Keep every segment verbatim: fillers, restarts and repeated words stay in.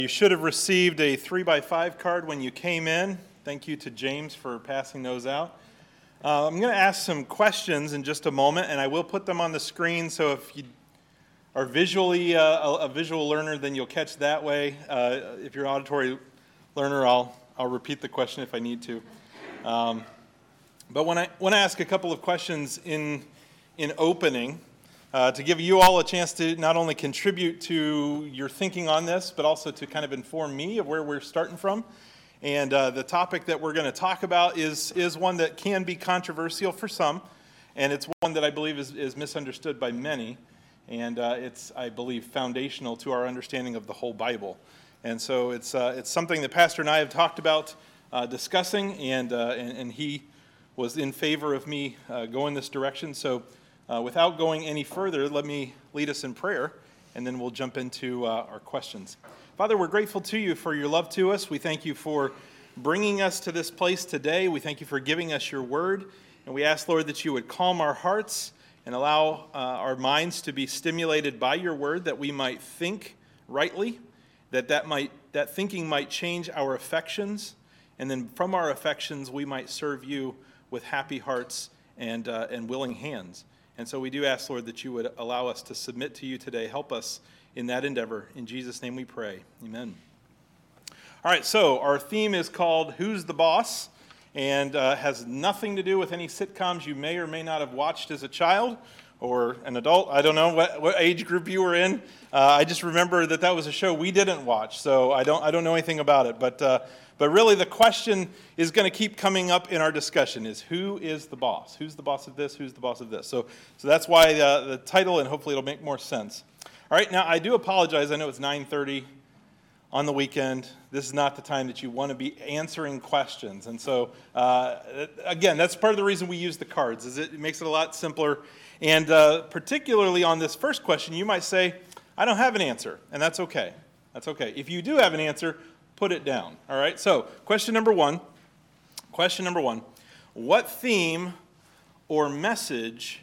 You should have received a three by five card when you came in. Thank you to James for passing those out. Uh, I'm going to ask some questions in just a moment, and I will put them on the screen, so if you are visually uh, a, a visual learner, then you'll catch that way. Uh, if you're an auditory learner, I'll I'll repeat the question if I need to. Um, but when I want to ask a couple of questions in in opening, Uh, to give you all a chance to not only contribute to your thinking on this, but also to kind of inform me of where we're starting from. And uh, the topic that we're going to talk about is is one that can be controversial for some, and it's one that I believe is, is misunderstood by many, and uh, it's, I believe, foundational to our understanding of the whole Bible. And so it's uh, it's something that Pastor and I have talked about uh, discussing, and, uh, and and he was in favor of me uh, going this direction. So Uh, without going any further, let me lead us in prayer, and then we'll jump into uh, our questions. Father, we're grateful to you for your love to us. We thank you for bringing us to this place today. We thank you for giving us your word, and we ask, Lord, that you would calm our hearts and allow uh, our minds to be stimulated by your word, that we might think rightly, that that might that thinking might change our affections, and then from our affections we might serve you with happy hearts and uh, and willing hands. And so we do ask, Lord, that you would allow us to submit to you today. Help us in that endeavor. In Jesus' name we pray. Amen. All right, so our theme is called Who's the Boss? And uh, has nothing to do with any sitcoms you may or may not have watched as a child or an adult. I don't know what, what age group you were in. Uh, I just remember that that was a show we didn't watch, so I don't I don't know anything about it. But uh, but really the question is going to keep coming up in our discussion is who is the boss? Who's the boss of this? Who's the boss of this? So so that's why the, the title, and hopefully it'll make more sense. All right, now I do apologize. I know it's nine thirty on the weekend. This is not the time that you want to be answering questions. And so, uh, again, that's part of the reason we use the cards, is it makes it a lot simpler. And uh, particularly on this first question, you might say, I don't have an answer, and that's okay. That's okay. If you do have an answer, put it down. All right, so question number one, question number one, what theme or message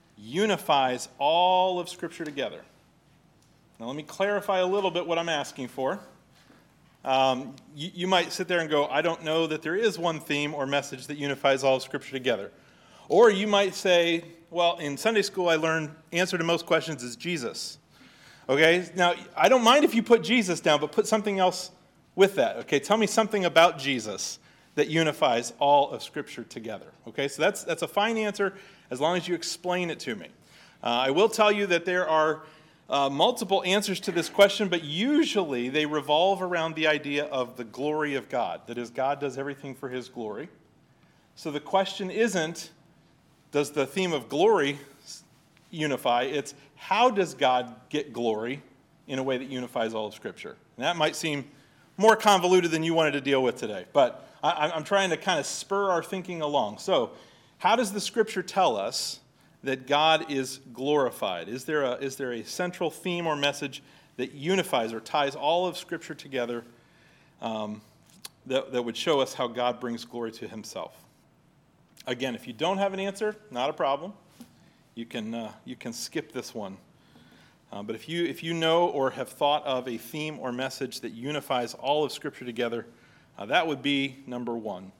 unifies all of Scripture together? Now let me clarify a little bit what I'm asking for. Um, you, you might sit there and go, I don't know that there is one theme or message that unifies all of Scripture together. Or you might say, well, in Sunday school I learned answer to most questions is Jesus. Okay, now I don't mind if you put Jesus down, but put something else with that. Okay, tell me something about Jesus that unifies all of Scripture together. Okay, so that's that's a fine answer as long as you explain it to me. Uh, I will tell you that there are Uh, multiple answers to this question, but usually they revolve around the idea of the glory of God. That is, God does everything for his glory. So the question isn't, does the theme of glory unify? It's, how does God get glory in a way that unifies all of Scripture? And that might seem more convoluted than you wanted to deal with today, but I, I'm trying to kind of spur our thinking along. So, how does the Scripture tell us that God is glorified? Is there a is there a central theme or message that unifies or ties all of Scripture together um, that, that would show us how God brings glory to himself? Again, if you don't have an answer, not a problem. You can uh, you can skip this one. Uh, but if you if you know or have thought of a theme or message that unifies all of Scripture together, uh, that would be number one.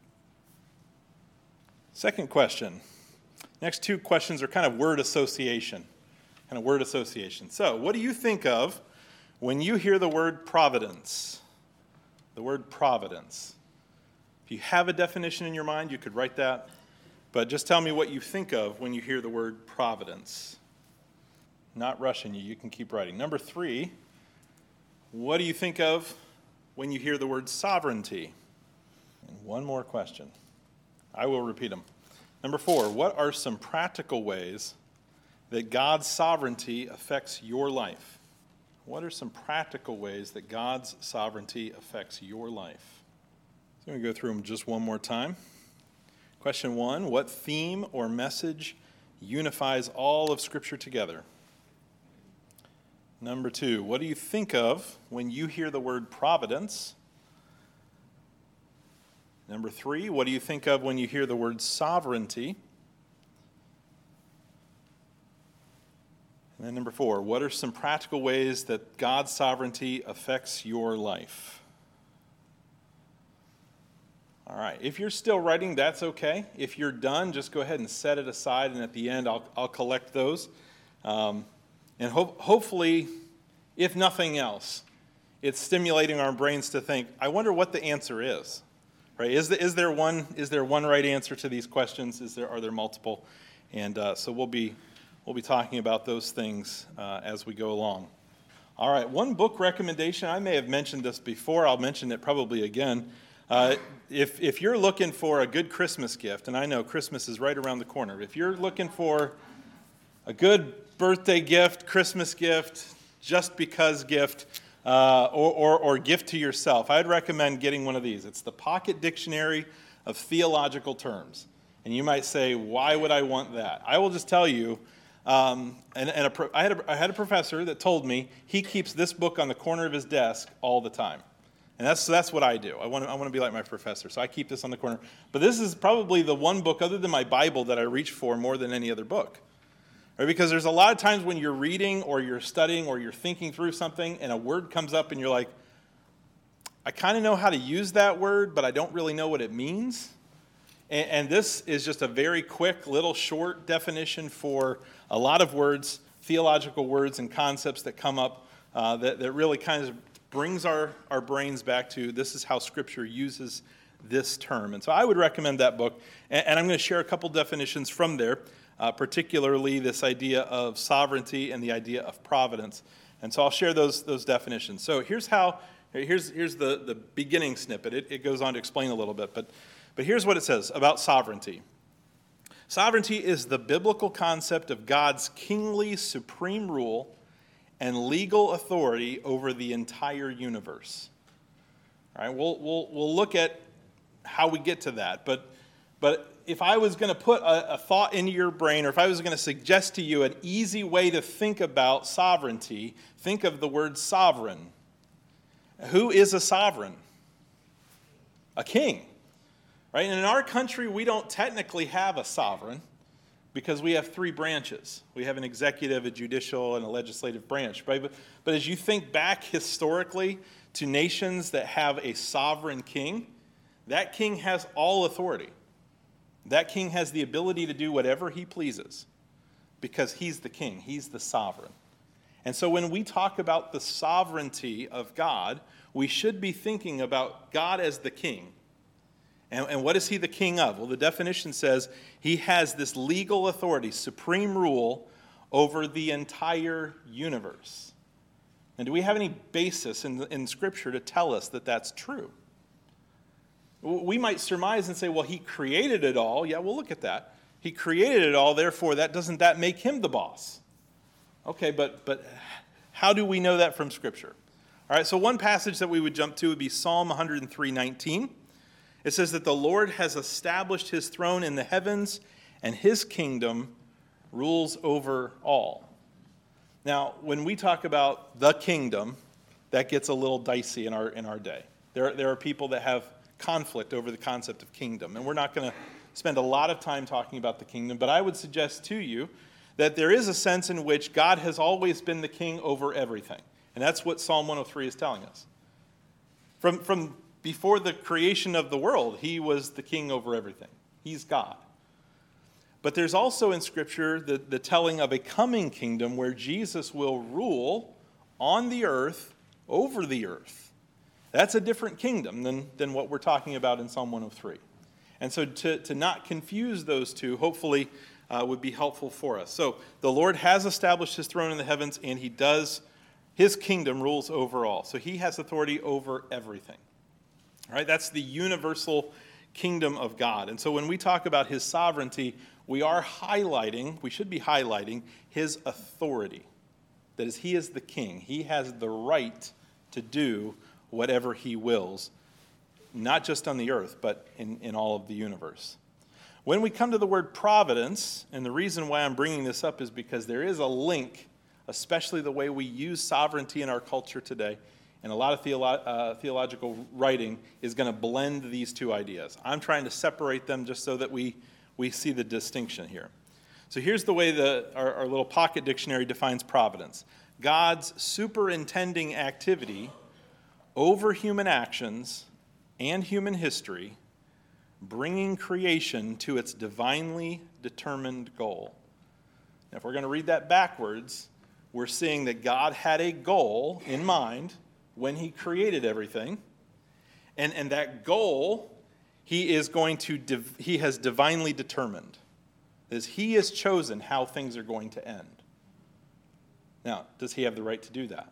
Second question. Next two questions are kind of word association, kind of word association. So, what do you think of when you hear the word providence? The word providence. If you have a definition in your mind, you could write that. But just tell me what you think of when you hear the word providence. Not rushing you. You can keep writing. Number three, what do you think of when you hear the word sovereignty? And one more question. I will repeat them. Number four, what are some practical ways that God's sovereignty affects your life? What are some practical ways that God's sovereignty affects your life? So I'm going to go through them just one more time. Question one, what theme or message unifies all of Scripture together? Number two, what do you think of when you hear the word providence? Number three, what do you think of when you hear the word sovereignty? And then number four, what are some practical ways that God's sovereignty affects your life? All right, if you're still writing, that's okay. If you're done, just go ahead and set it aside, and at the end, I'll, I'll collect those. Um, and ho- hopefully, if nothing else, it's stimulating our brains to think, I wonder what the answer is. Right? Is, the, is, there, one, is there one right answer to these questions? Is there, are there multiple? And uh, so we'll be... We'll be talking about those things uh, as we go along. All right, one book recommendation. I may have mentioned this before. I'll mention it probably again. Uh, if, if you're looking for a good Christmas gift, and I know Christmas is right around the corner. If you're looking for a good birthday gift, Christmas gift, just because gift, uh, or, or, or gift to yourself, I'd recommend getting one of these. It's the Pocket Dictionary of Theological Terms. And you might say, why would I want that? I will just tell you, Um, and, and a, I, had a, I had a professor that told me he keeps this book on the corner of his desk all the time. And that's that's what I do. I want to I want to be like my professor, so I keep this on the corner. But this is probably the one book other than my Bible that I reach for more than any other book. Right? Because there's a lot of times when you're reading or you're studying or you're thinking through something and a word comes up and you're like, I kind of know how to use that word, but I don't really know what it means. And, and this is just a very quick, little short definition for a lot of words, theological words and concepts that come up uh, that, that really kind of brings our, our brains back to this is how Scripture uses this term. And so I would recommend that book. And, and I'm going to share a couple definitions from there, uh, particularly this idea of sovereignty and the idea of providence. And so I'll share those, those definitions. So here's how, here's, here's the, the beginning snippet. It, it goes on to explain a little bit. But, but here's what it says about sovereignty. Sovereignty is the biblical concept of God's kingly supreme rule and legal authority over the entire universe. All right, we'll, we'll, we'll look at how we get to that. But, but if I was going to put a, a thought into your brain, or if I was going to suggest to you an easy way to think about sovereignty, think of the word sovereign. Who is a sovereign? A king. Right? And in our country, we don't technically have a sovereign because we have three branches. We have an executive, a judicial, and a legislative branch. Right? But, but as you think back historically to nations that have a sovereign king, that king has all authority. That king has the ability to do whatever he pleases because he's the king. He's the sovereign. And so when we talk about the sovereignty of God, we should be thinking about God as the king. And, and what is he the king of? Well, the definition says he has this legal authority, supreme rule over the entire universe. And do we have any basis in, in Scripture to tell us that that's true? We might surmise and say, well, he created it all. Yeah, we'll look at that. He created it all, therefore, that doesn't that make him the boss? Okay, but but how do we know that from Scripture? All right, so one passage that we would jump to would be Psalm one oh three nineteen. It says that the Lord has established his throne in the heavens, and his kingdom rules over all. Now, when we talk about the kingdom, that gets a little dicey in our in our day. There, there are people that have conflict over the concept of kingdom, and we're not going to spend a lot of time talking about the kingdom, but I would suggest to you that there is a sense in which God has always been the king over everything, and that's what Psalm one oh three is telling us. From from Before the creation of the world, he was the king over everything. He's God. But there's also in Scripture the, the telling of a coming kingdom where Jesus will rule on the earth, over the earth. That's a different kingdom than, than what we're talking about in Psalm one oh three. And so to, to not confuse those two, hopefully, uh, would be helpful for us. So the Lord has established his throne in the heavens, and he does, his kingdom rules over all. So he has authority over everything. Right? That's the universal kingdom of God. And so when we talk about his sovereignty, we are highlighting, we should be highlighting his authority. That is, he is the king. He has the right to do whatever he wills, not just on the earth, but in, in all of the universe. When we come to the word providence, and the reason why I'm bringing this up is because there is a link, especially the way we use sovereignty in our culture today, and a lot of theolo- uh, theological writing is going to blend these two ideas. I'm trying to separate them just so that we, we see the distinction here. So here's the way the, our, our little pocket dictionary defines providence. God's superintending activity over human actions and human history, bringing creation to its divinely determined goal. Now, if we're going to read that backwards, we're seeing that God had a goal in mind when he created everything, and, and that goal he is going to, div- he has divinely determined. Is he has chosen how things are going to end. Now, does he have the right to do that?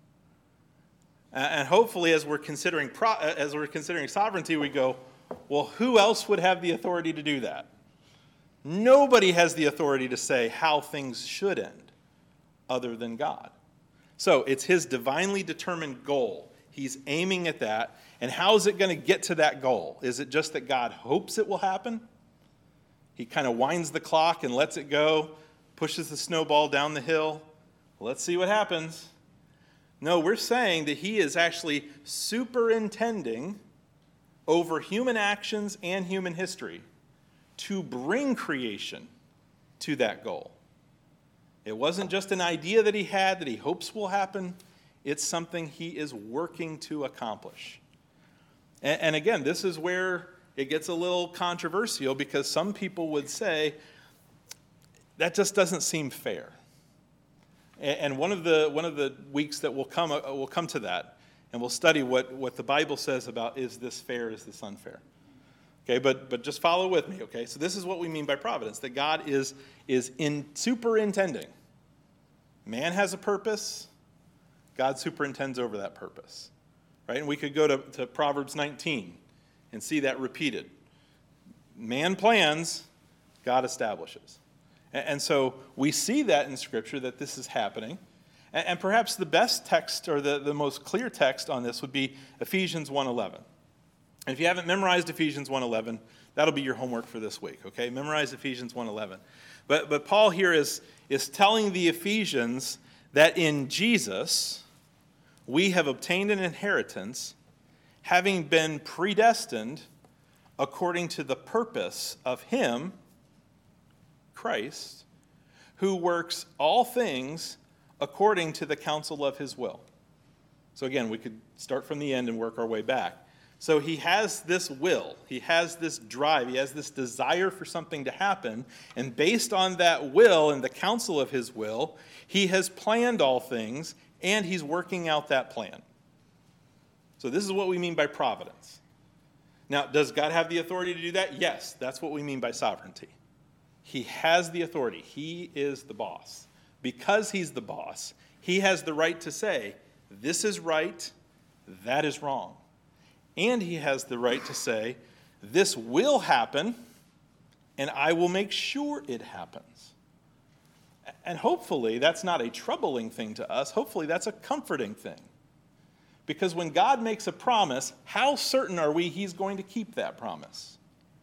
And hopefully, as we're considering pro- as we're considering sovereignty, we go, well, who else would have the authority to do that? Nobody has the authority to say how things should end other than God. So it's his divinely determined goal. He's aiming at that. And how is it going to get to that goal? Is it just that God hopes it will happen? He kind of winds the clock and lets it go, pushes the snowball down the hill. Let's see what happens. No, we're saying that he is actually superintending over human actions and human history to bring creation to that goal. It wasn't just an idea that he had that he hopes will happen. It's something he is working to accomplish. And, and again, this is where it gets a little controversial, because some people would say that just doesn't seem fair. And, and one of the one of the weeks that will come uh, will come to that, and we'll study what, what the Bible says about is this fair, is this unfair. Okay, but but just follow with me, okay? So this is what we mean by providence, that God is, is in superintending. Man has a purpose, God superintends over that purpose. Right? And we could go to, to Proverbs nineteen and see that repeated. Man plans, God establishes. And, and so we see that in Scripture, that this is happening. And, and perhaps the best text, or the, the most clear text on this, would be Ephesians one eleven. And if you haven't memorized Ephesians one eleven, that'll be your homework for this week, okay? Memorize Ephesians one eleven. But, but Paul here is, is telling the Ephesians that in Jesus we have obtained an inheritance, having been predestined according to the purpose of him, Christ, who works all things according to the counsel of his will. So again, we could start from the end and work our way back. So he has this will, he has this drive, he has this desire for something to happen, and based on that will and the counsel of his will, he has planned all things, and he's working out that plan. So this is what we mean by providence. Now, does God have the authority to do that? Yes, that's what we mean by sovereignty. He has the authority. He is the boss. Because he's the boss, he has the right to say, this is right, that is wrong. And he has the right to say, this will happen, and I will make sure it happens. And hopefully that's not a troubling thing to us. Hopefully that's a comforting thing. Because when God makes a promise, how certain are we he's going to keep that promise?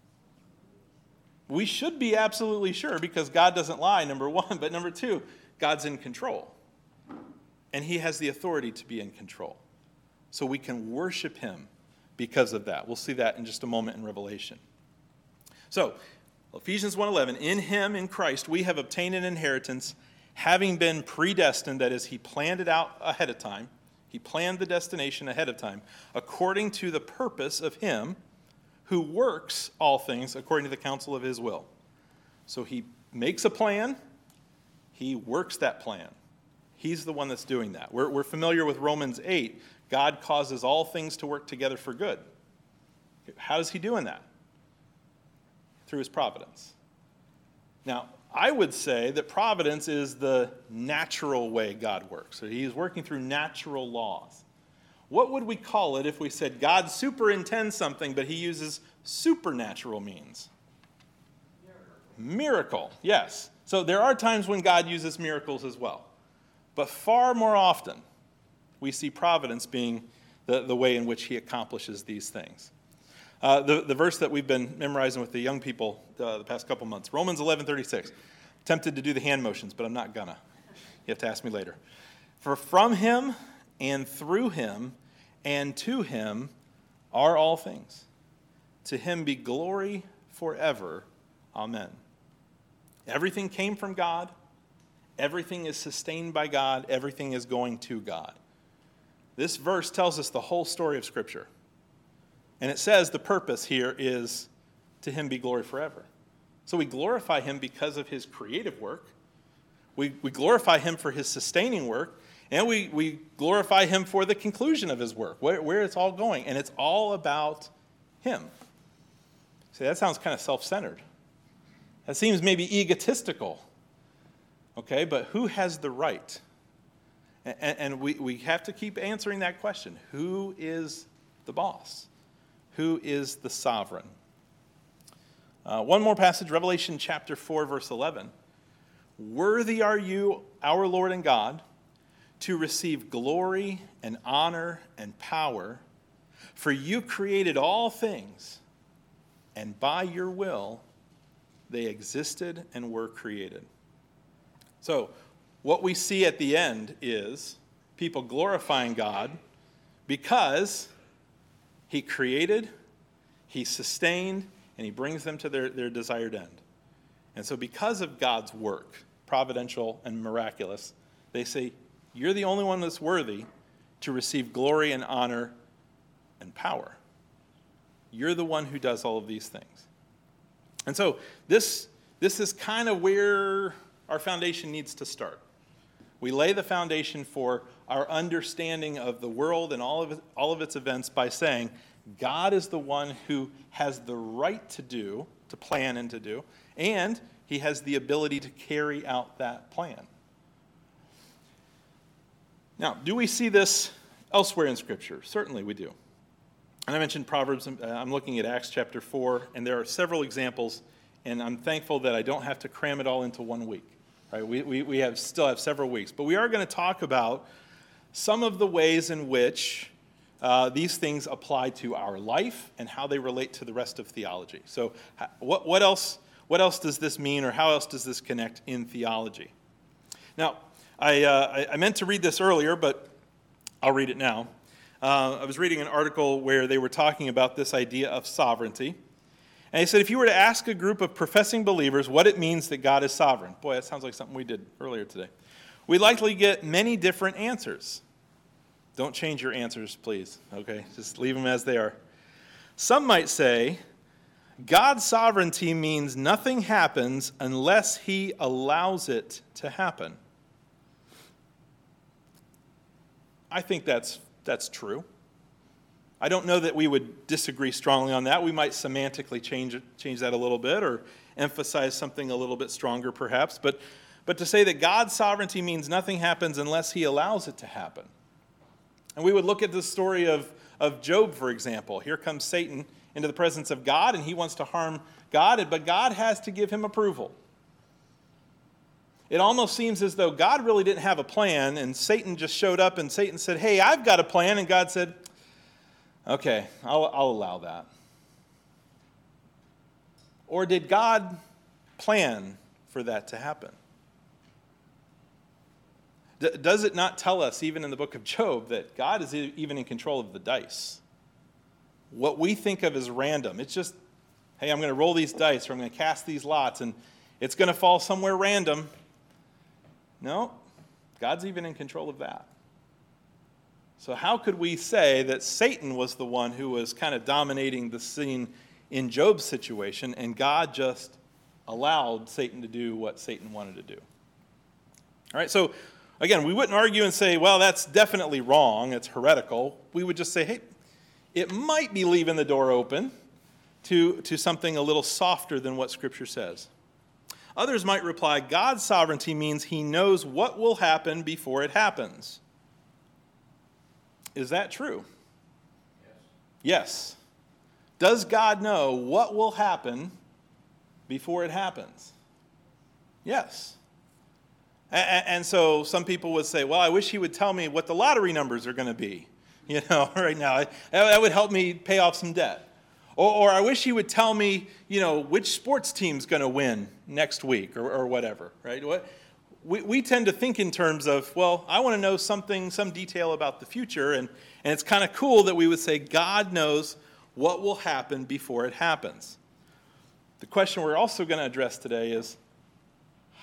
We should be absolutely sure, because God doesn't lie, number one. But number two, God's in control. And he has the authority to be in control. So we can worship him because of that. We'll see that in just a moment in Revelation. So, Ephesians one eleven, in him, in Christ, we have obtained an inheritance, having been predestined, that is, he planned it out ahead of time. He planned the destination ahead of time, according to the purpose of him who works all things according to the counsel of his will. So he makes a plan, he works that plan. He's the one that's doing that. We're, we're familiar with Romans eight. God causes all things to work together for good. How is he doing that? Through his providence. Now, I would say that providence is the natural way God works. So he's working through natural laws. What would we call it if we said God superintends something, but he uses supernatural means? Miracle. Miracle, yes. So there are times when God uses miracles as well. But far more often, we see providence being the, the way in which he accomplishes these things. Uh, the, the verse that we've been memorizing with the young people uh, the past couple months, Romans eleven thirty-six. Tempted to do the hand motions, but I'm not gonna. You have to ask me later. For from him and through him and to him are all things. To him be glory forever. Amen. Everything came from God. Everything is sustained by God. Everything is going to God. This verse tells us the whole story of Scripture. And it says the purpose here is to him be glory forever. So we glorify him because of his creative work. We, we glorify him for his sustaining work. And we, we glorify him for the conclusion of his work, where, where it's all going. And it's all about him. See, that sounds kind of self-centered. That seems maybe egotistical. Okay, but who has the right? And, and we, we have to keep answering that question. Who is the boss? Who is the sovereign? Uh, one more passage, Revelation chapter four, verse eleven. Worthy are you, our Lord and God, to receive glory and honor and power, for you created all things, and by your will they existed and were created. So, what we see at the end is people glorifying God because he created, he sustained, and he brings them to their, their desired end. And so because of God's work, providential and miraculous, they say, you're the only one that's worthy to receive glory and honor and power. You're the one who does all of these things. And so this, this is kind of where our foundation needs to start. We lay the foundation for our understanding of the world and all of it, all of its events by saying God is the one who has the right to do, to plan and to do, and he has the ability to carry out that plan. Now, do we see this elsewhere in Scripture? Certainly we do. And I mentioned Proverbs. I'm looking at Acts chapter four, and there are several examples, and I'm thankful that I don't have to cram it all into one week. Right? We, we, we have still have several weeks. But we are going to talk about some of the ways in which uh, these things apply to our life and how they relate to the rest of theology. So what, what else, what else does this mean, or how else does this connect in theology? Now, I, uh, I meant to read this earlier, but I'll read it now. Uh, I was reading an article where they were talking about this idea of sovereignty. And he said, if you were to ask a group of professing believers what it means that God is sovereign, boy, that sounds like something we did earlier today, we'd likely get many different answers. Don't change your answers, please, okay? Just leave them as they are. Some might say, God's sovereignty means nothing happens unless he allows it to happen. I think that's that's true. I don't know that we would disagree strongly on that. We might semantically change it, change that a little bit, or emphasize something a little bit stronger perhaps. But, but to say that God's sovereignty means nothing happens unless he allows it to happen. And we would look at the story of, of Job, for example. Here comes Satan into the presence of God, and he wants to harm God, but God has to give him approval. It almost seems as though God really didn't have a plan, and Satan just showed up, and Satan said, hey, I've got a plan, and God said, okay, I'll, I'll allow that. Or did God plan for that to happen? D- does it not tell us, even in the book of Job, that God is even in control of the dice? What we think of as random, it's just, hey, I'm going to roll these dice, or I'm going to cast these lots, and it's going to fall somewhere random. No, God's even in control of that. So how could we say that Satan was the one who was kind of dominating the scene in Job's situation, and God just allowed Satan to do what Satan wanted to do? All right, so again, we wouldn't argue and say, well, that's definitely wrong, it's heretical. We would just say, hey, it might be leaving the door open to, to something a little softer than what Scripture says. Others might reply, God's sovereignty means he knows what will happen before it happens. Is that true? Yes. Yes. Does God know what will happen before it happens? Yes. And, and so some people would say, well, I wish he would tell me what the lottery numbers are going to be, you know, right now. That would help me pay off some debt. Or, or I wish he would tell me, you know, which sports team's going to win next week, or, or whatever, right? What, we, we tend to think in terms of, well, I want to know something, some detail about the future, and, and it's kind of cool that we would say God knows what will happen before it happens. The question we're also going to address today is,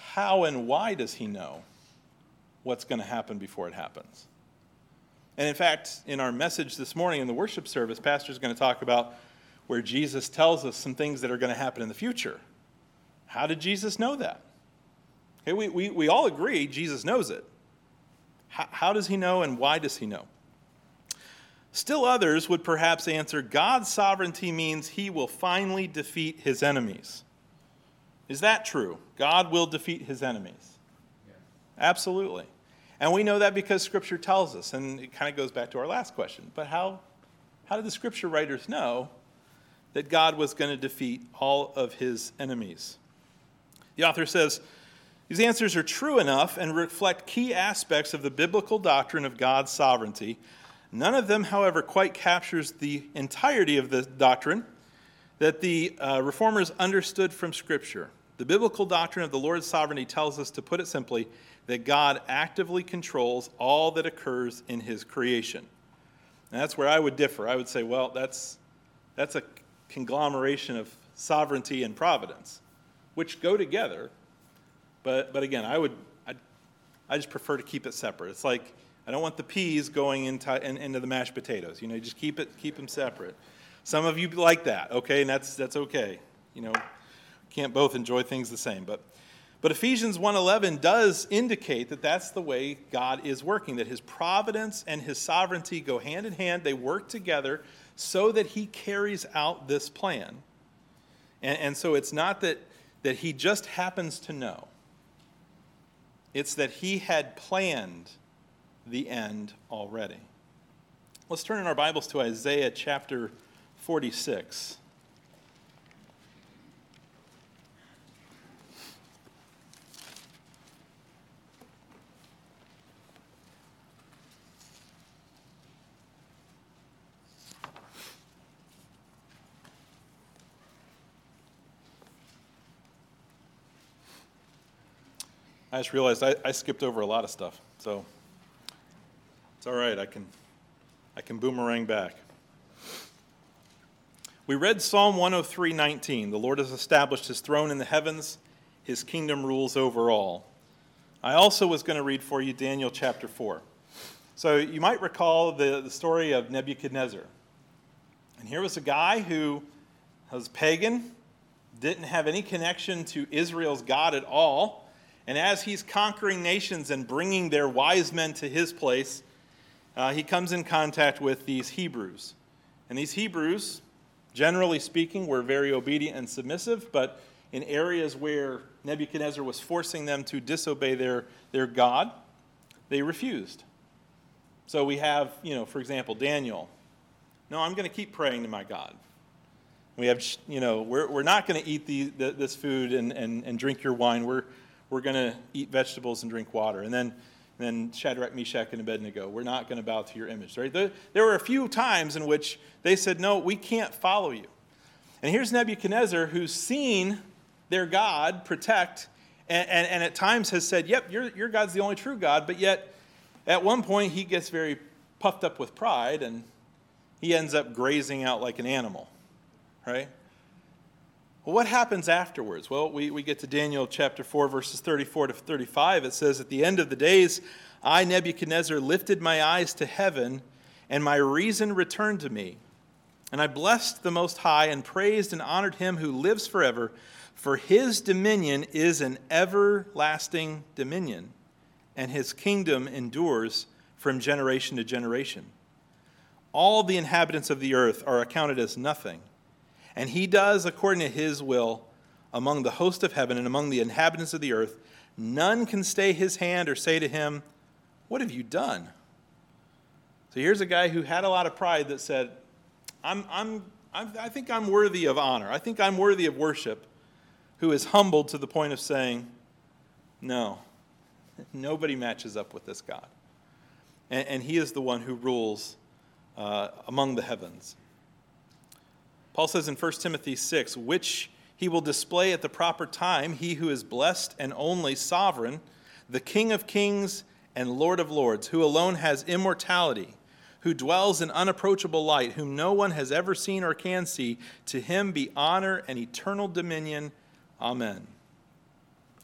how and why does he know what's going to happen before it happens? And in fact, in our message this morning in the worship service, Pastor's going to talk about where Jesus tells us some things that are going to happen in the future. How did Jesus know that? Okay, we, we, we all agree Jesus knows it. How, how does he know and why does he know? Still others would perhaps answer, God's sovereignty means he will finally defeat his enemies. Is that true? God will defeat his enemies? Yes. Absolutely. And we know that because Scripture tells us, and it kind of goes back to our last question. But how, how did the Scripture writers know that God was going to defeat all of his enemies? The author says, these answers are true enough and reflect key aspects of the biblical doctrine of God's sovereignty. None of them, however, quite captures the entirety of the doctrine that the uh, reformers understood from Scripture. The biblical doctrine of the Lord's sovereignty tells us, to put it simply, that God actively controls all that occurs in his creation. And that's where I would differ. I would say, well, that's, that's a conglomeration of sovereignty and providence, which go together. But, but again, I would, I, I just prefer to keep it separate. It's like, I don't want the peas going into, in, into the mashed potatoes. You know, just keep it, keep them separate. Some of you like that, okay, and that's that's okay. You know, can't both enjoy things the same. But, but Ephesians one eleven does indicate that that's the way God is working, that his providence and his sovereignty go hand in hand. They work together so that he carries out this plan. And, and so it's not that, that he just happens to know. It's that he had planned the end already. Let's turn in our Bibles to Isaiah chapter forty-six. I just realized I, I skipped over a lot of stuff, so it's all right. I can, I can boomerang back. We read Psalm one oh three nineteen. The Lord has established his throne in the heavens. His kingdom rules over all. I also was going to read for you Daniel chapter four. So you might recall the, the story of Nebuchadnezzar. And here was a guy who was pagan, didn't have any connection to Israel's God at all. And as he's conquering nations and bringing their wise men to his place, uh, he comes in contact with these Hebrews. And these Hebrews, generally speaking, were very obedient and submissive, but in areas where Nebuchadnezzar was forcing them to disobey their, their God, they refused. So we have, you know, for example, Daniel. No, I'm going to keep praying to my God. We have, you know, we're, we're not going to eat the, the, this food and, and, and drink your wine. We're We're going to eat vegetables and drink water. And then, and then Shadrach, Meshach, and Abednego, we're not going to bow to your image. Right? There, there were a few times in which they said, no, we can't follow you. And here's Nebuchadnezzar, who's seen their God protect, and, and, and at times has said, yep, your, your God's the only true God, but yet at one point he gets very puffed up with pride, and he ends up grazing out like an animal. Right? Well, what happens afterwards? Well, we, we get to Daniel chapter four, verses thirty-four to thirty-five. It says, at the end of the days, I, Nebuchadnezzar, lifted my eyes to heaven, and my reason returned to me. And I blessed the Most High and praised and honored him who lives forever, for his dominion is an everlasting dominion, and his kingdom endures from generation to generation. All the inhabitants of the earth are accounted as nothing. And he does according to his will among the host of heaven and among the inhabitants of the earth. None can stay his hand or say to him, what have you done? So here's a guy who had a lot of pride that said, I'm, I'm, I'm, I think I'm worthy of honor. I think I'm worthy of worship, who is humbled to the point of saying, no, nobody matches up with this God. And, and he is the one who rules uh, among the heavens. Paul says in First Timothy six, which he will display at the proper time, he who is blessed and only sovereign, the King of kings and Lord of lords, who alone has immortality, who dwells in unapproachable light, whom no one has ever seen or can see. To him be honor and eternal dominion. Amen.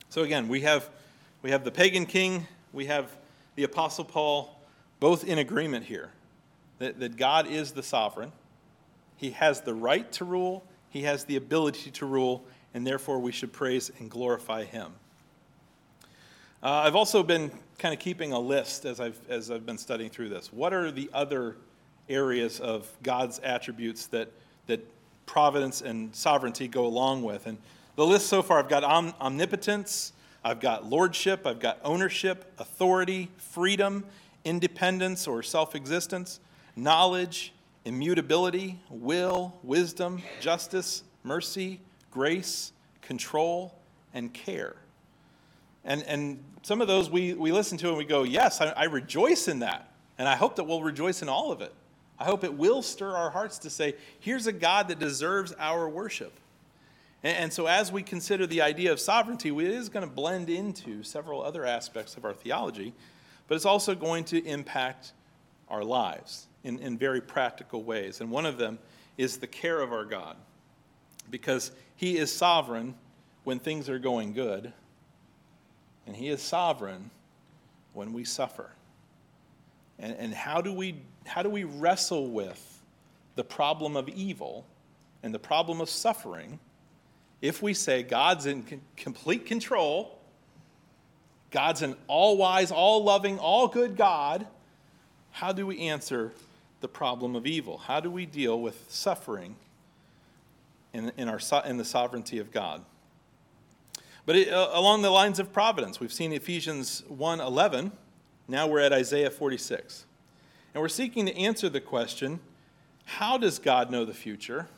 So again, we have we have the pagan king, we have the Apostle Paul, both in agreement here, that, that God is the sovereign. He has the right to rule, he has the ability to rule, and therefore we should praise and glorify him. Uh, I've also been kind of keeping a list as I've as I've been studying through this. What are the other areas of God's attributes that that providence and sovereignty go along with? And the list so far, I've got om- omnipotence, I've got lordship, I've got ownership, authority, freedom, independence or self-existence, knowledge, immutability, will, wisdom, justice, mercy, grace, control, and care. And and some of those we, we listen to and we go, yes, I, I rejoice in that. And I hope that we'll rejoice in all of it. I hope it will stir our hearts to say, here's a God that deserves our worship. And, and so as we consider the idea of sovereignty, it is going to blend into several other aspects of our theology, but it's also going to impact our lives in, in very practical ways. And one of them is the care of our God, because he is sovereign when things are going good, and he is sovereign when we suffer. And, and how do we how do we wrestle with the problem of evil and the problem of suffering if we say God's in c- complete control, God's an all-wise, all-loving, all-good God? How do we answer the problem of evil? How do we deal with suffering in, in, our, in the sovereignty of God? But it, uh, along the lines of providence, we've seen Ephesians one eleven. Now we're at Isaiah forty-six. And we're seeking to answer the question, how does God know the future?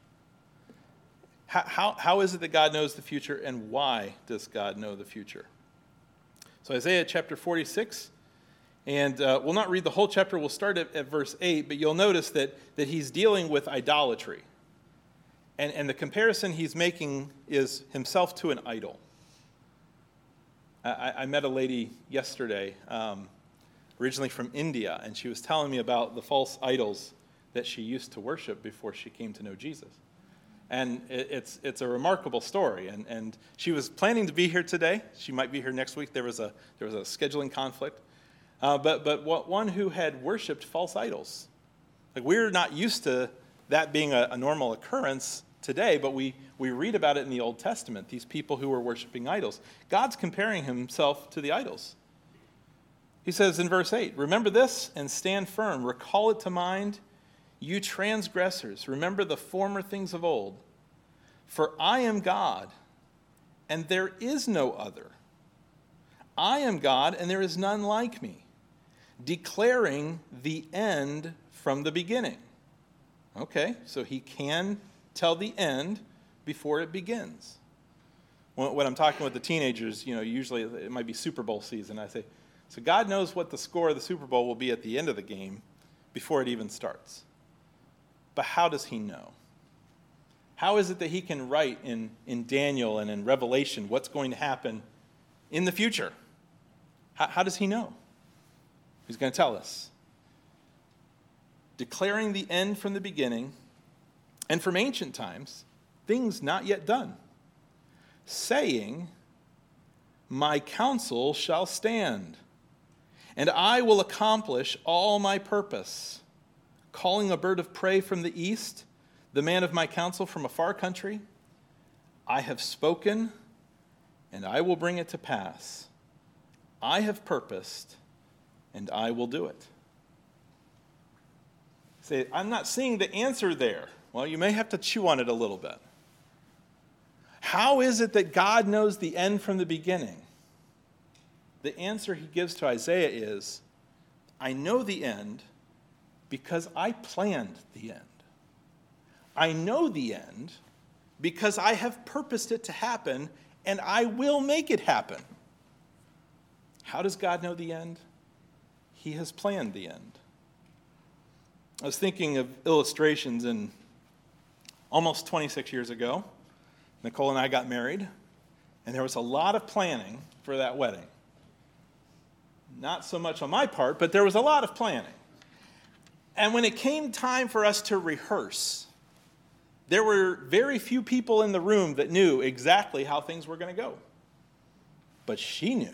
How, how, how is it that God knows the future, and why does God know the future? So Isaiah chapter forty-six, and uh, we'll not read the whole chapter. We'll start at, at verse eight, but you'll notice that, that he's dealing with idolatry. And, and the comparison he's making is himself to an idol. I, I met a lady yesterday, um, originally from India, and she was telling me about the false idols that she used to worship before she came to know Jesus. And it, it's it's a remarkable story. And, and she was planning to be here today. She might be here next week. There was a there was a scheduling conflict. Uh, but but what, one who had worshipped false idols. Like, we're not used to that being a, a normal occurrence today, but we, we read about it in the Old Testament, these people who were worshiping idols. God's comparing himself to the idols. He says in verse eight, remember this and stand firm. Recall it to mind, you transgressors. Remember the former things of old. For I am God, and there is no other. I am God, and there is none like me, declaring the end from the beginning. Okay, so he can tell the end before it begins. When I'm talking with the teenagers, you know, usually it might be Super Bowl season. I say, so God knows what the score of the Super Bowl will be at the end of the game before it even starts. But how does he know? How is it that he can write in, in Daniel and in Revelation what's going to happen in the future? How, how does he know? He's going to tell us. Declaring the end from the beginning, and from ancient times, things not yet done, saying, my counsel shall stand, and I will accomplish all my purpose, calling a bird of prey from the east, the man of my counsel from a far country. I have spoken, and I will bring it to pass. I have purposed, and I will do it. Say, I'm not seeing the answer there. Well, you may have to chew on it a little bit. How is it that God knows the end from the beginning? The answer he gives to Isaiah is, I know the end because I planned the end. I know the end because I have purposed it to happen, and I will make it happen. How does God know the end? He has planned the end. I was thinking of illustrations, and almost twenty-six years ago, Nicole and I got married, and there was a lot of planning for that wedding. Not so much on my part, but there was a lot of planning. And when it came time for us to rehearse, there were very few people in the room that knew exactly how things were going to go. but she knew.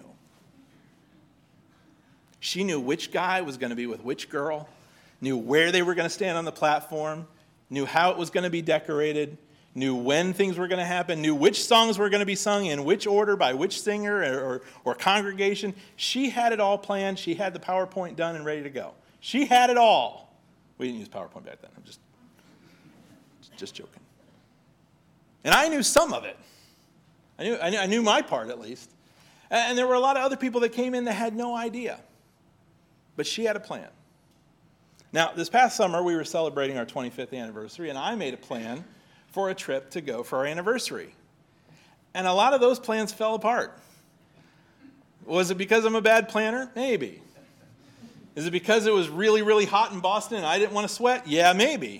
She knew which guy was going to be with which girl, knew where they were going to stand on the platform, knew how it was going to be decorated, knew when things were going to happen, knew which songs were going to be sung in which order by which singer or, or, or congregation. She had it all planned. She had the PowerPoint done and ready to go. She had it all. We didn't use PowerPoint back then. I'm just, just joking. And I knew some of it. I knew, I knew, I knew my part at least. And there were a lot of other people that came in that had no idea. But she had a plan. Now, this past summer, we were celebrating our twenty-fifth anniversary, and I made a plan for a trip to go for our anniversary. And a lot of those plans fell apart. Was it because I'm a bad planner? Maybe. Is it because it was really, really hot in Boston and I didn't want to sweat? Yeah, maybe.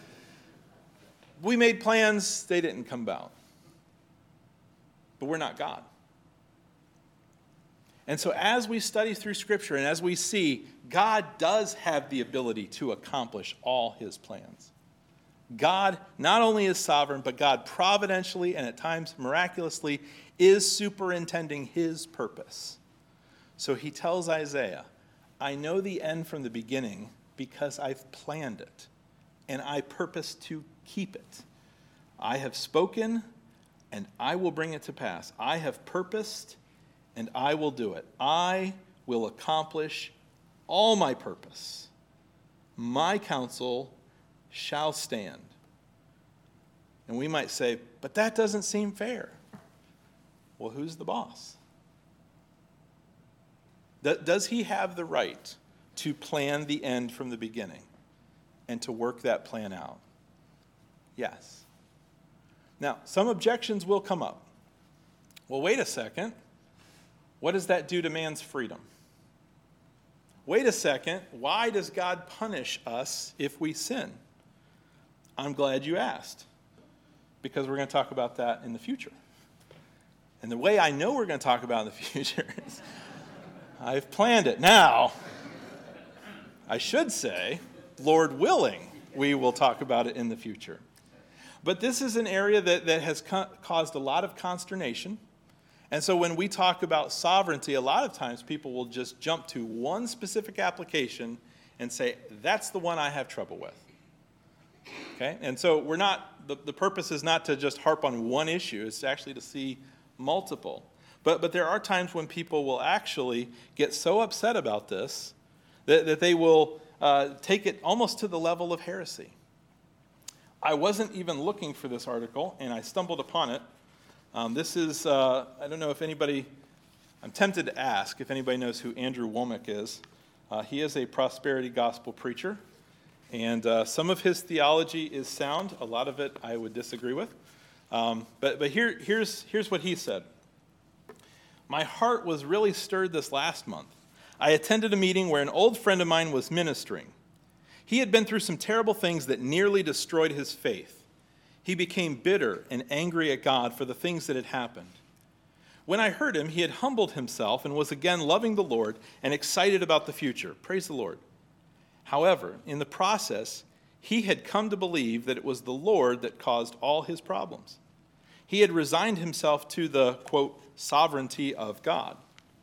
We made plans, they didn't come about. But we're not God. And so as we study through Scripture and as we see, God does have the ability to accomplish all his plans. God not only is sovereign, but God providentially and at times miraculously is superintending his purpose. So he tells Isaiah, I know the end from the beginning because I've planned it, and I purpose to keep it. I have spoken, and I will bring it to pass. I have purposed, and I will do it. I will accomplish all my purpose. My counsel shall stand. And we might say, but that doesn't seem fair. Well, who's the boss? Does he have the right to plan the end from the beginning and to work that plan out? Yes. Now, some objections will come up. Well, wait a second. What does that do to man's freedom? Wait a second. Why does God punish us if we sin? I'm glad you asked, because we're going to talk about that in the future. And the way I know we're going to talk about it in the future is I've planned it. Now, I should say, Lord willing, we will talk about it in the future. But this is an area that, that has co- caused a lot of consternation. And so when we talk about sovereignty, a lot of times people will just jump to one specific application and say, that's the one I have trouble with. Okay? And so we're not, the, the purpose is not to just harp on one issue, it's actually to see multiple. But, but there are times when people will actually get so upset about this that, that they will uh, take it almost to the level of heresy. I wasn't even looking for this article, and I stumbled upon it. Um, this is, uh, I don't know if anybody, I'm tempted to ask if anybody knows who Andrew Wommack is. Uh, he is a prosperity gospel preacher, and uh, some of his theology is sound. A lot of it I would disagree with. Um, but but here, here's, here's what he said. My heart was really stirred this last month. I attended a meeting where an old friend of mine was ministering. He had been through some terrible things that nearly destroyed his faith. He became bitter and angry at God for the things that had happened. When I heard him, he had humbled himself and was again loving the Lord and excited about the future. Praise the Lord. However, in the process, he had come to believe that it was the Lord that caused all his problems. He had resigned himself to the, quote, sovereignty of God.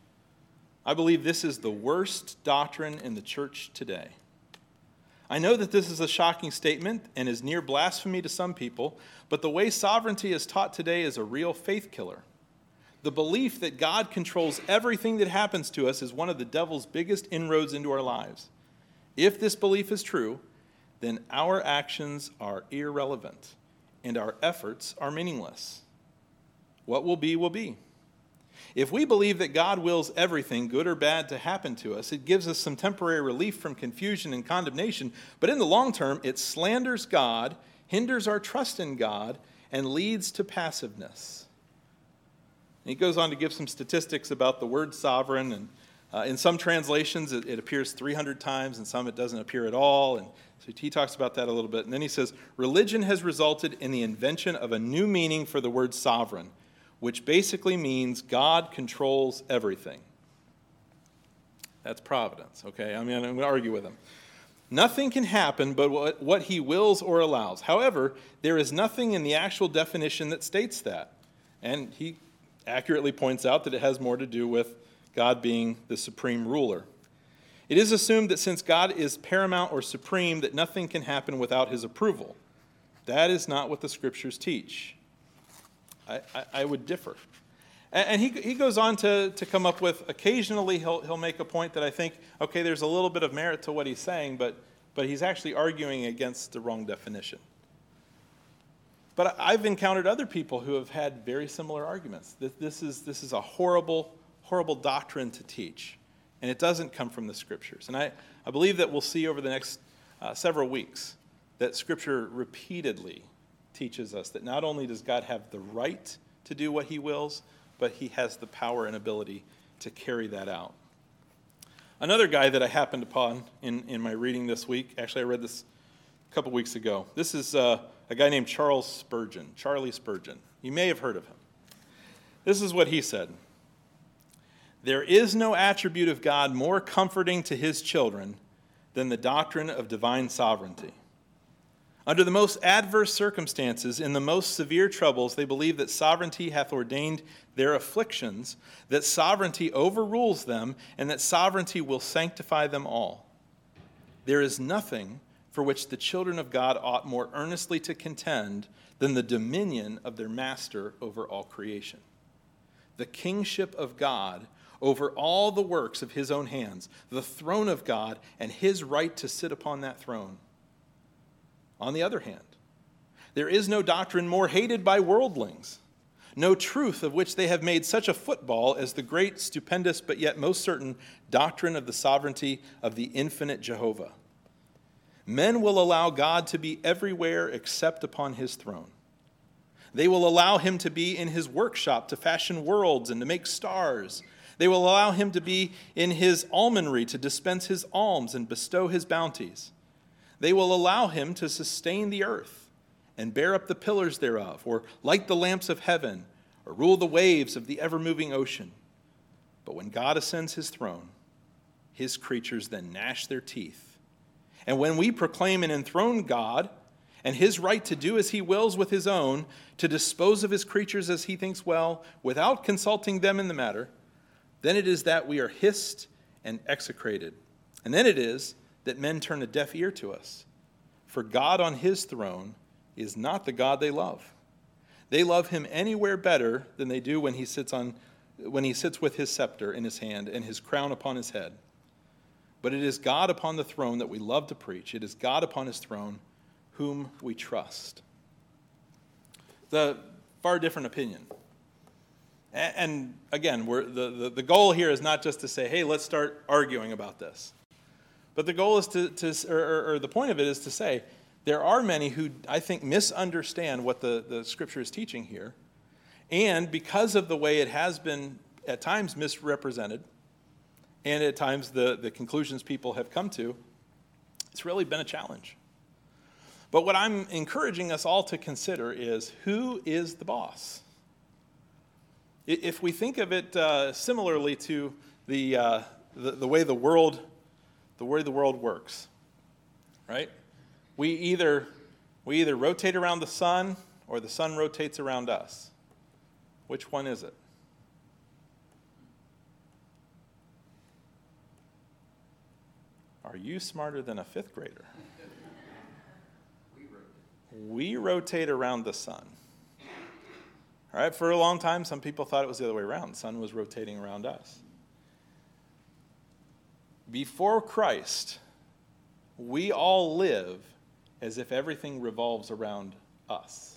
I believe this is the worst doctrine in the church today. I know that this is a shocking statement and is near blasphemy to some people, but the way sovereignty is taught today is a real faith killer. The belief that God controls everything that happens to us is one of the devil's biggest inroads into our lives. If this belief is true, then our actions are irrelevant and our efforts are meaningless. What will be, will be. If we believe that God wills everything, good or bad, to happen to us, it gives us some temporary relief from confusion and condemnation, but in the long term, it slanders God, hinders our trust in God, and leads to passiveness. And he goes on to give some statistics about the word sovereign, and uh, in some translations it, it appears three hundred times, and some it doesn't appear at all, and so he talks about that a little bit. And then he says, religion has resulted in the invention of a new meaning for the word sovereign, which basically means God controls everything. That's providence, okay? I mean, I'm going to argue with him. Nothing can happen but what, what he wills or allows. However, there is nothing in the actual definition that states that. And he accurately points out that it has more to do with God being the supreme ruler. It is assumed that since God is paramount or supreme, that nothing can happen without his approval. That is not what the scriptures teach. I, I, I would differ. And, and he, he goes on to, to come up with, occasionally he'll, he'll make a point that I think, okay, there's a little bit of merit to what he's saying, but, but he's actually arguing against the wrong definition. But I've encountered other people who have had very similar arguments. This, this, is, this is a horrible, horrible doctrine to teach. And it doesn't come from the scriptures. And I, I believe that we'll see over the next uh, several weeks that scripture repeatedly teaches us that not only does God have the right to do what he wills, but he has the power and ability to carry that out. Another guy that I happened upon in, in my reading this week, actually I read this a couple weeks ago. This is uh, a guy named Charles Spurgeon, Charlie Spurgeon. You may have heard of him. This is what he said. There is no attribute of God more comforting to his children than the doctrine of divine sovereignty. Under the most adverse circumstances, in the most severe troubles, they believe that sovereignty hath ordained their afflictions, that sovereignty overrules them, and that sovereignty will sanctify them all. There is nothing for which the children of God ought more earnestly to contend than the dominion of their master over all creation. The kingship of God over all the works of his own hands, the throne of God, and his right to sit upon that throne. On the other hand, there is no doctrine more hated by worldlings, no truth of which they have made such a football as the great, stupendous, but yet most certain doctrine of the sovereignty of the infinite Jehovah. Men will allow God to be everywhere except upon his throne. They will allow him to be in his workshop to fashion worlds and to make stars. They will allow him to be in his almonry to dispense his alms and bestow his bounties. They will allow him to sustain the earth and bear up the pillars thereof, or light the lamps of heaven, or rule the waves of the ever-moving ocean. But when God ascends his throne, his creatures then gnash their teeth. And when we proclaim and enthrone God and his right to do as he wills with his own, to dispose of his creatures as he thinks well, without consulting them in the matter, then it is that we are hissed and execrated. And then it is that men turn a deaf ear to us. For God on his throne is not the God they love. They love him anywhere better than they do when he sits on, when he sits with his scepter in his hand and his crown upon his head. But it is God upon the throne that we love to preach. It is God upon his throne whom we trust. The far different opinion. And again, we're, the, the, the goal here is not just to say, hey, let's start arguing about this. But the goal is to, to or, or the point of it is to say, there are many who, I think, misunderstand what the, the scripture is teaching here. And because of the way it has been at times misrepresented, and at times the, the conclusions people have come to, it's really been a challenge. But what I'm encouraging us all to consider is, who is the boss? If we think of it uh, similarly to the, uh, the the way the world the way the world works, right? We either we either rotate around the sun or the sun rotates around us. Which one is it? Are you smarter than a fifth grader? We rotate. We rotate around the sun. All right, for a long time, some people thought it was the other way around. The sun was rotating around us. Before Christ, we all live as if everything revolves around us.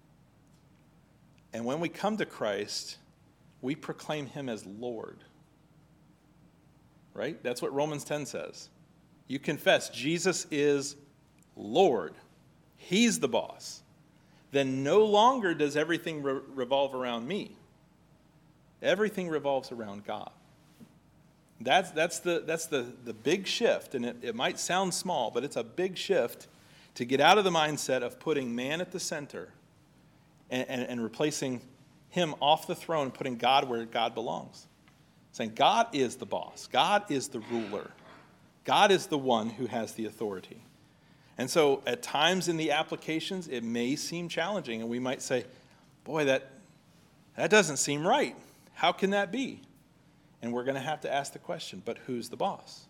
And when we come to Christ, we proclaim him as Lord. Right? That's what Romans ten says. You confess Jesus is Lord. He's the boss. Then no longer does everything re- revolve around me. Everything revolves around God. That's, that's, the, that's the, the big shift, and it, it might sound small, but it's a big shift to get out of the mindset of putting man at the center and, and, and replacing him off the throne and putting God where God belongs. Saying God is the boss. God is the ruler. God is the one who has the authority. And so at times in the applications, it may seem challenging, and we might say, boy, that That doesn't seem right. How can that be? And we're going to have to ask the question, but who's the boss?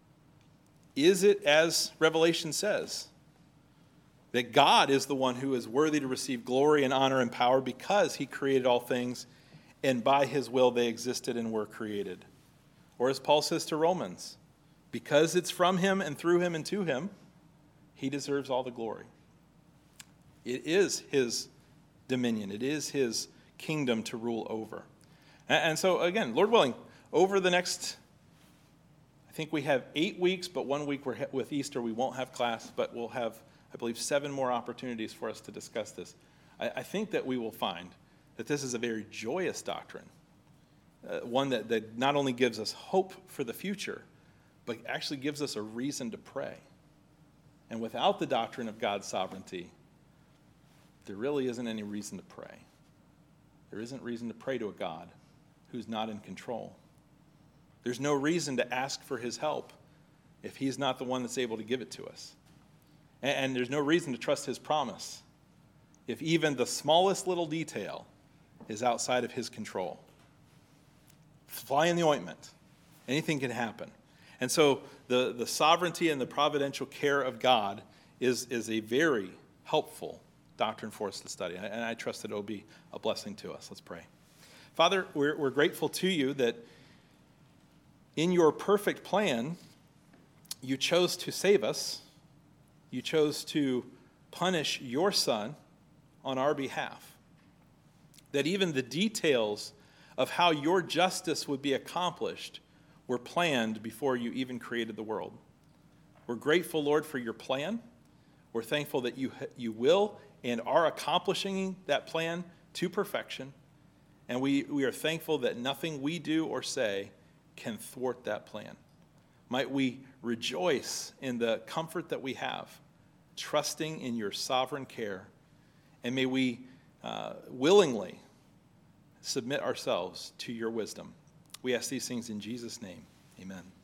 Is it, as Revelation says, that God is the one who is worthy to receive glory and honor and power because he created all things, and by his will they existed and were created? Or as Paul says to Romans, because it's from him and through him and to him, he deserves all the glory. It is his dominion. It is his kingdom to rule over. And so, again, Lord willing, over the next, I think we have eight weeks, but one week we're, with Easter we won't have class, but we'll have, I believe, seven more opportunities for us to discuss this. I, I think that we will find that this is a very joyous doctrine, uh, one that, that not only gives us hope for the future, but actually gives us a reason to pray. And without the doctrine of God's sovereignty, there really isn't any reason to pray. There isn't reason to pray to a God who's not in control. There's no reason to ask for his help if he's not the one that's able to give it to us. And, and there's no reason to trust his promise if even the smallest little detail is outside of his control. Fly in the ointment. Anything can happen. And so the, the sovereignty and the providential care of God is, is a very helpful doctrine for us to study. And I trust that it will be a blessing to us. Let's pray. Father, we're, we're grateful to you that in your perfect plan, you chose to save us. You chose to punish your Son on our behalf. That even the details of how your justice would be accomplished were planned before you even created the world. We're grateful, Lord, for your plan. We're thankful that you, you will and are accomplishing that plan to perfection. And we, we are thankful that nothing we do or say can thwart that plan. Might we rejoice in the comfort that we have, trusting in your sovereign care. And may we uh, willingly submit ourselves to your wisdom. We ask these things in Jesus' name. Amen.